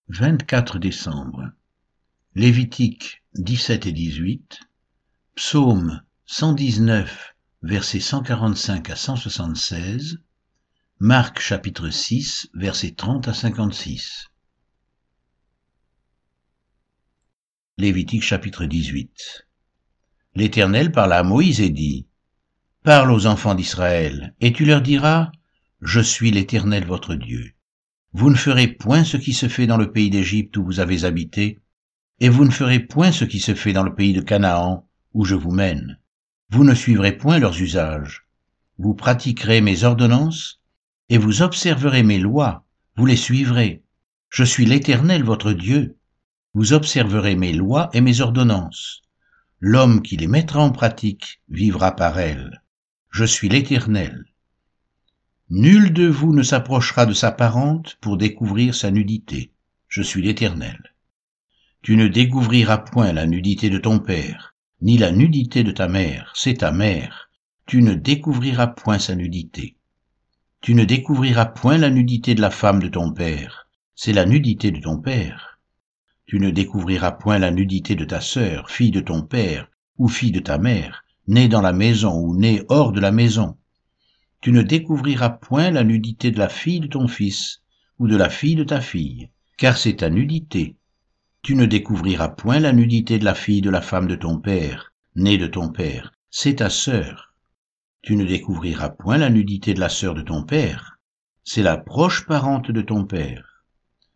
24 décembre. Lévitique 17 et 18, Psaume 119, versets 145 à 176, Marc chapitre 6, versets 30 à 56. Lévitique chapitre 18. L'Éternel parla à Moïse et dit : Parle aux enfants d'Israël, et tu leur diras : Je suis l'Éternel votre Dieu. Vous ne ferez point ce qui se fait dans le pays d'Égypte où vous avez habité, et vous ne ferez point ce qui se fait dans le pays de Canaan où je vous mène. Vous ne suivrez point leurs usages. Vous pratiquerez mes ordonnances, et vous observerez mes lois, vous les suivrez. Je suis l'Éternel votre Dieu. Vous observerez mes lois et mes ordonnances. L'homme qui les mettra en pratique vivra par elles. Je suis l'Éternel. Nul de vous ne s'approchera de sa parente pour découvrir sa nudité. Je suis l'Éternel. Tu ne découvriras point la nudité de ton père, ni la nudité de ta mère, c'est ta mère. Tu ne découvriras point sa nudité. Tu ne découvriras point la nudité de la femme de ton père, c'est la nudité de ton père. Tu ne découvriras point la nudité de ta sœur, fille de ton père, ou fille de ta mère, née dans la maison ou née hors de la maison. Tu ne découvriras point la nudité de la fille de ton fils, ou de la fille de ta fille, car c'est ta nudité. Tu ne découvriras point la nudité de la fille de la femme de ton père, née de ton père, c'est ta sœur. Tu ne découvriras point la nudité de la sœur de ton père, c'est la proche parente de ton père.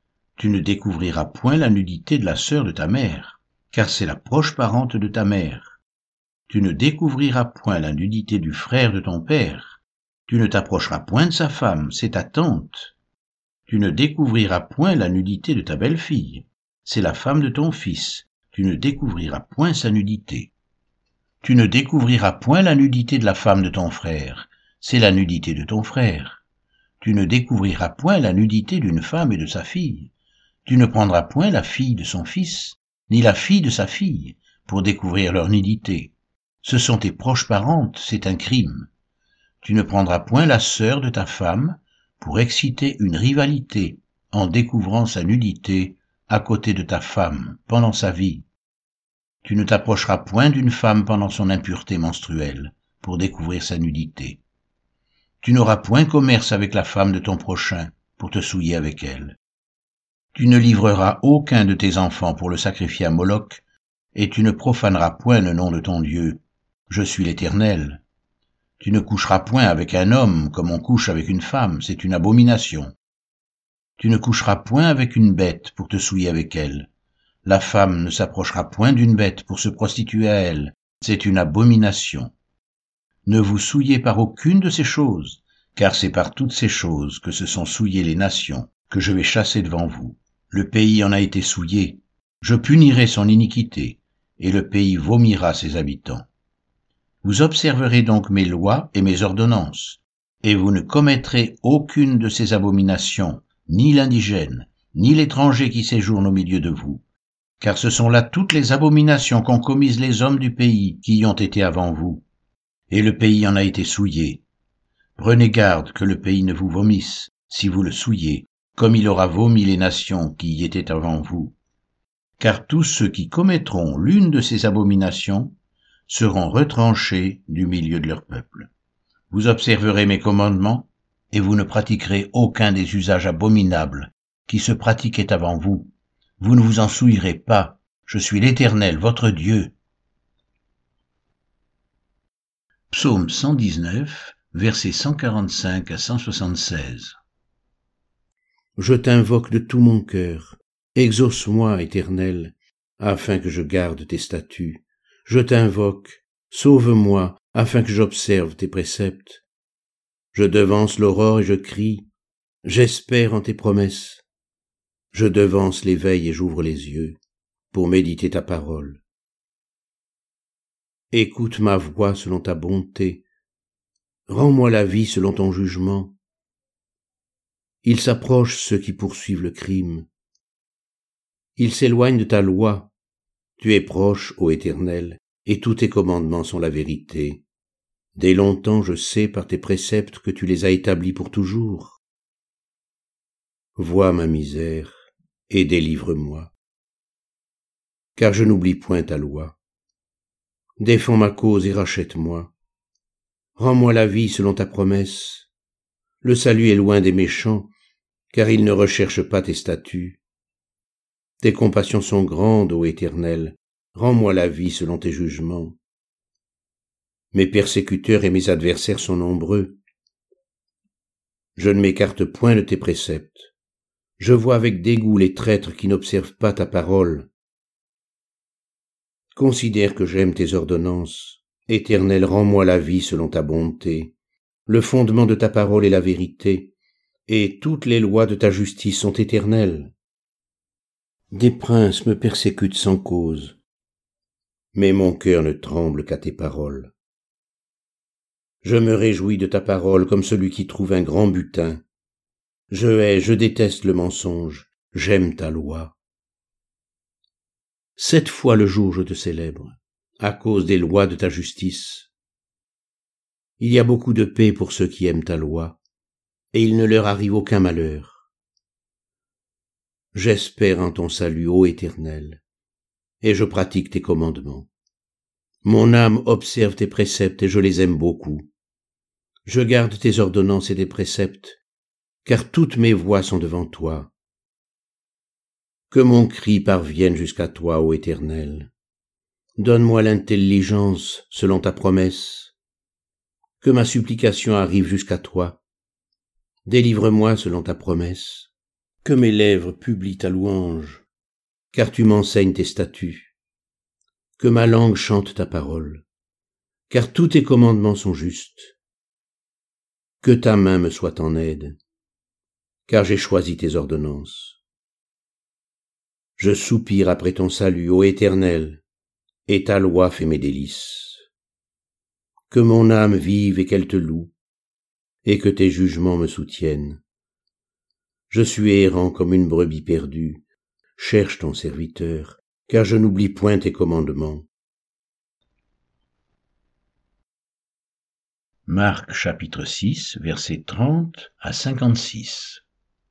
Tu ne découvriras point la nudité de la sœur de ta mère, car c'est la proche parente de ta mère. Tu ne découvriras point la nudité du frère de ton père. Tu ne t'approcheras point de sa femme, c'est ta tante. Tu ne découvriras point la nudité de ta belle-fille, c'est la femme de ton fils. Tu ne découvriras point sa nudité. Tu ne découvriras point la nudité de la femme de ton frère, c'est la nudité de ton frère. Tu ne découvriras point la nudité d'une femme et de sa fille. Tu ne prendras point la fille de son fils, ni la fille de sa fille, pour découvrir leur nudité. Ce sont tes proches parentes, c'est un crime. Tu ne prendras point la sœur de ta femme pour exciter une rivalité en découvrant sa nudité à côté de ta femme pendant sa vie. Tu ne t'approcheras point d'une femme pendant son impureté menstruelle pour découvrir sa nudité. Tu n'auras point commerce avec la femme de ton prochain pour te souiller avec elle. Tu ne livreras aucun de tes enfants pour le sacrifier à Moloch, et tu ne profaneras point le nom de ton Dieu. Je suis l'Éternel. Tu ne coucheras point avec un homme comme on couche avec une femme, c'est une abomination. Tu ne coucheras point avec une bête pour te souiller avec elle. La femme ne s'approchera point d'une bête pour se prostituer à elle, c'est une abomination. Ne vous souillez par aucune de ces choses, car c'est par toutes ces choses que se sont souillées les nations, que je vais chasser devant vous. Le pays en a été souillé, je punirai son iniquité, et le pays vomira ses habitants. Vous observerez donc mes lois et mes ordonnances, et vous ne commettrez aucune de ces abominations, ni l'indigène, ni l'étranger qui séjourne au milieu de vous, car ce sont là toutes les abominations qu'ont commises les hommes du pays qui y ont été avant vous, et le pays en a été souillé. Prenez garde que le pays ne vous vomisse, si vous le souillez, comme il aura vomi les nations qui y étaient avant vous. Car tous ceux qui commettront l'une de ces abominations seront retranchés du milieu de leur peuple. Vous observerez mes commandements, et vous ne pratiquerez aucun des usages abominables qui se pratiquaient avant vous. Vous ne vous en souillerez pas, je suis l'Éternel, votre Dieu. Psaume 119, versets 145 à 176. Je t'invoque de tout mon cœur. Exauce-moi, Éternel, afin que je garde tes statuts. Je t'invoque, sauve-moi, afin que j'observe tes préceptes. Je devance l'aurore et je crie, j'espère en tes promesses. Je devance l'éveil et j'ouvre les yeux, pour méditer ta parole. Écoute ma voix selon ta bonté, rends-moi la vie selon ton jugement. Ils s'approchent ceux qui poursuivent le crime. Ils s'éloignent de ta loi. Tu es proche, ô Éternel, et tous tes commandements sont la vérité. Dès longtemps je sais par tes préceptes que tu les as établis pour toujours. Vois ma misère, et délivre-moi. Car je n'oublie point ta loi. Défends ma cause et rachète-moi. Rends-moi la vie selon ta promesse. Le salut est loin des méchants, car ils ne recherchent pas tes statuts. Tes compassions sont grandes, ô Éternel, rends-moi la vie selon tes jugements. Mes persécuteurs et mes adversaires sont nombreux. Je ne m'écarte point de tes préceptes. Je vois avec dégoût les traîtres qui n'observent pas ta parole. Considère que j'aime tes ordonnances. Éternel, rends-moi la vie selon ta bonté. Le fondement de ta parole est la vérité, et toutes les lois de ta justice sont éternelles. Des princes me persécutent sans cause, mais mon cœur ne tremble qu'à tes paroles. Je me réjouis de ta parole comme celui qui trouve un grand butin. Je déteste le mensonge, j'aime ta loi. 7 fois le jour je te célèbre, à cause des lois de ta justice. Il y a beaucoup de paix pour ceux qui aiment ta loi, et il ne leur arrive aucun malheur. J'espère en ton salut, ô Éternel, et je pratique tes commandements. Mon âme observe tes préceptes et je les aime beaucoup. Je garde tes ordonnances et tes préceptes, car toutes mes voies sont devant toi. Que mon cri parvienne jusqu'à toi, ô Éternel. Donne-moi l'intelligence selon ta promesse. Que ma supplication arrive jusqu'à toi. Délivre-moi selon ta promesse. Que mes lèvres publient ta louange, car tu m'enseignes tes statuts. Que ma langue chante ta parole, car tous tes commandements sont justes. Que ta main me soit en aide, car j'ai choisi tes ordonnances. Je soupire après ton salut, ô Éternel, et ta loi fait mes délices. Que mon âme vive et qu'elle te loue, et que tes jugements me soutiennent. Je suis errant comme une brebis perdue, cherche ton serviteur, car je n'oublie point tes commandements. Marc chapitre 6, versets 30 à 56.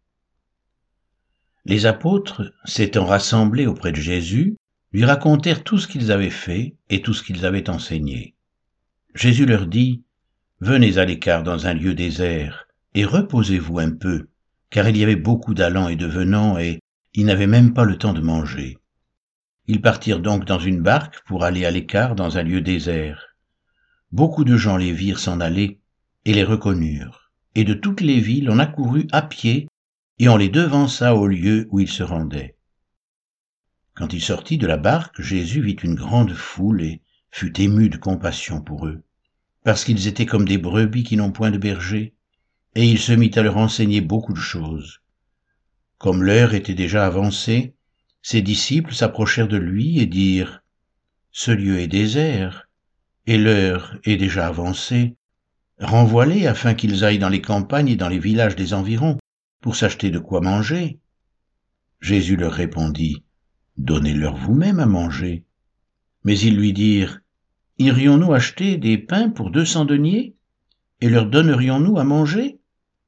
Les apôtres, s'étant rassemblés auprès de Jésus, lui racontèrent tout ce qu'ils avaient fait et tout ce qu'ils avaient enseigné. Jésus leur dit, « Venez à l'écart dans un lieu désert et reposez-vous un peu, car il y avait beaucoup d'allants et de venants et ils n'avaient même pas le temps de manger. » Ils partirent donc dans une barque pour aller à l'écart dans un lieu désert. Beaucoup de gens les virent s'en aller et les reconnurent, et de toutes les villes on accourut à pied et on les devança au lieu où ils se rendaient. Quand il sortit de la barque, Jésus vit une grande foule et fut ému de compassion pour eux, parce qu'ils étaient comme des brebis qui n'ont point de berger, et il se mit à leur enseigner beaucoup de choses. Comme l'heure était déjà avancée, ses disciples s'approchèrent de lui et dirent, « Ce lieu est désert, et l'heure est déjà avancée. Renvoie-les afin qu'ils aillent dans les campagnes et dans les villages des environs, pour s'acheter de quoi manger. » Jésus leur répondit, « Donnez-leur vous-même à manger. » Mais ils lui dirent, « Irions-nous acheter des pains pour 200 deniers, et leur donnerions-nous à manger ?»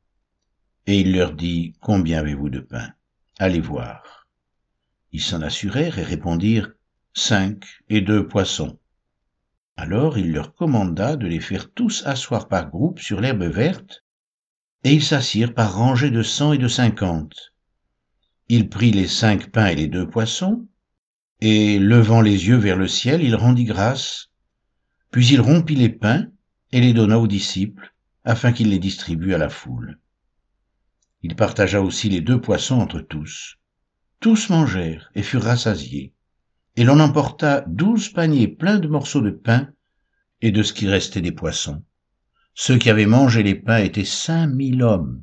Et il leur dit, « Combien avez-vous de pain? Allez voir. » Ils s'en assurèrent et répondirent, « 5 et 2 poissons. » Alors il leur commanda de les faire tous asseoir par groupes sur l'herbe verte, et ils s'assirent par rangées de 100 et de 50. Il prit les 5 pains et les 2 poissons, et levant les yeux vers le ciel, il rendit grâce, puis il rompit les pains et les donna aux disciples, afin qu'ils les distribuent à la foule. Il partagea aussi les 2 poissons entre tous. Tous mangèrent et furent rassasiés, et l'on emporta 12 paniers pleins de morceaux de pain et de ce qui restait des poissons. Ceux qui avaient mangé les pains étaient 5000 hommes.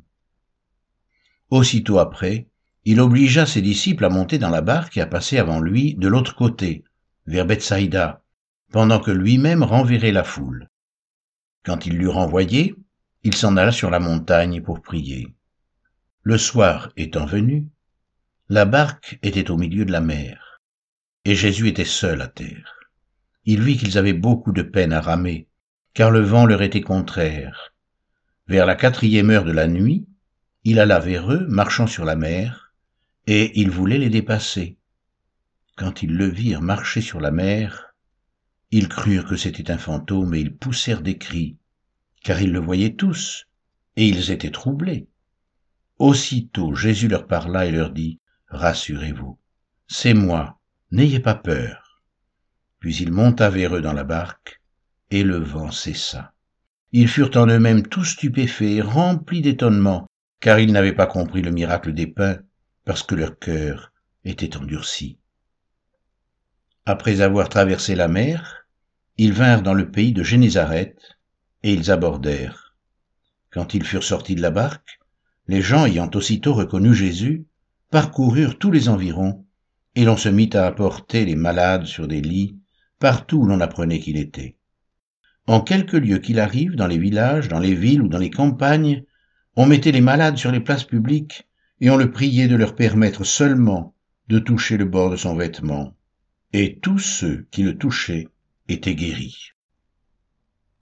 Aussitôt après, il obligea ses disciples à monter dans la barque et à passer avant lui de l'autre côté, vers Bethsaïda, pendant que lui-même renverrait la foule. Quand il l'eut renvoyé, il s'en alla sur la montagne pour prier. Le soir étant venu, la barque était au milieu de la mer, et Jésus était seul à terre. Il vit qu'ils avaient beaucoup de peine à ramer, car le vent leur était contraire. Vers la 4e heure de la nuit, il alla vers eux, marchant sur la mer, et ils voulaient les dépasser. Quand ils le virent marcher sur la mer, ils crurent que c'était un fantôme et ils poussèrent des cris, car ils le voyaient tous, et ils étaient troublés. Aussitôt Jésus leur parla et leur dit, « Rassurez-vous, c'est moi, n'ayez pas peur. » Puis il monta vers eux dans la barque, et le vent cessa. Ils furent en eux-mêmes tous stupéfaits, remplis d'étonnement, car ils n'avaient pas compris le miracle des pains, parce que leur cœur était endurci. Après avoir traversé la mer, ils vinrent dans le pays de Génézareth, et ils abordèrent. Quand ils furent sortis de la barque, les gens ayant aussitôt reconnu Jésus, parcoururent tous les environs, et l'on se mit à apporter les malades sur des lits, partout où l'on apprenait qu'il était. En quelque lieu qu'il arrive, dans les villages, dans les villes ou dans les campagnes, on mettait les malades sur les places publiques, et on le priait de leur permettre seulement de toucher le bord de son vêtement. Et tous ceux qui le touchaient étaient guéris.